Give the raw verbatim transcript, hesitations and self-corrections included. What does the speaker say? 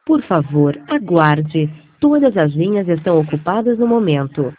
Por favor, aguarde. Todas as linhas estão ocupadas no momento.